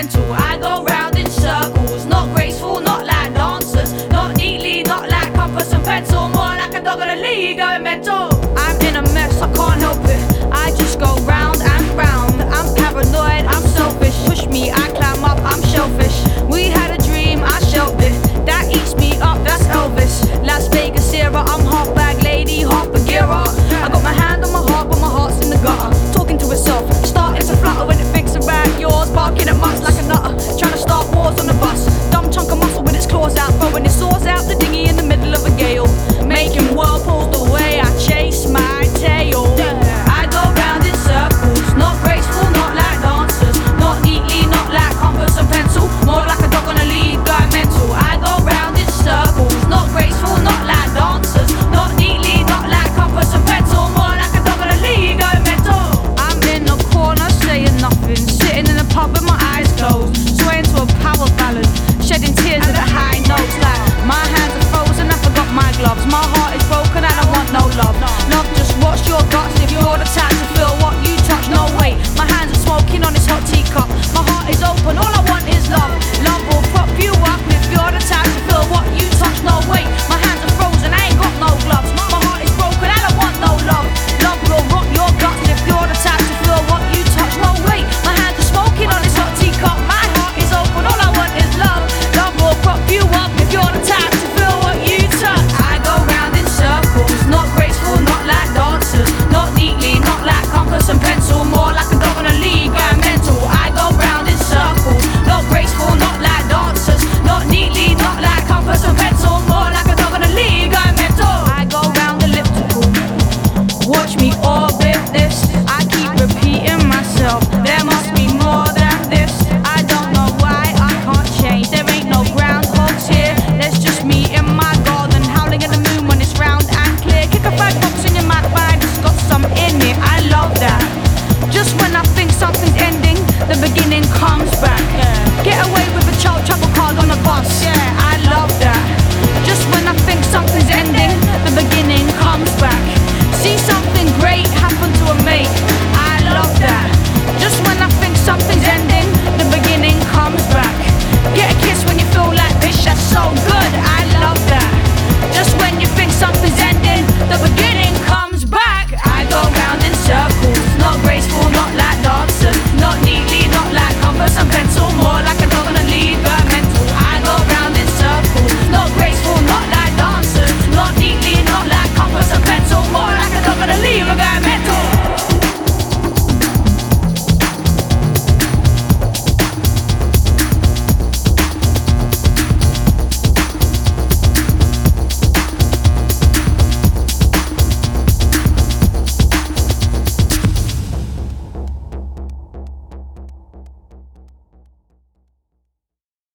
mental. I go round in circles, not graceful, not like dancers, not neatly, not like compass and pencil, more like a dog on a lead going mental. I'm in a mess, I can't help it. I just go round and round. I'm paranoid, I'm selfish. Push me, I climb up, I'm shellfish. We had a dream, I shelved it. That eats me up, that's Elvis. Las Vegas era, I'm half bag lady, half Bagheera. I got my hand on my heart, but my heart's in the gutter. Talking to itself, starting to flutter when it thinks about yours. Barking at mutts like a nutter, trying to start wars on the bus. Dumb chunk of muscle with its claws out, throwing its swords out the dinghy in the middle of a gale. Making whirlpools the way I chase my tail. I go round in circles, not graceful, not like dancers, not neatly, not like compass and pencil, more like a dog on a lead going mental. I go round in circles, not graceful, not like dancers, not neatly, not like compass and pencil, more like a dog on a lead going mental. I'm in a corner saying nothing, sitting in a pub with my eyes closed, swaying to a power ballad, shedding tears at a high notes. Like my hands are frozen, I forgot my gloves. My heart is broken, I don't want no love. Love just watch your guts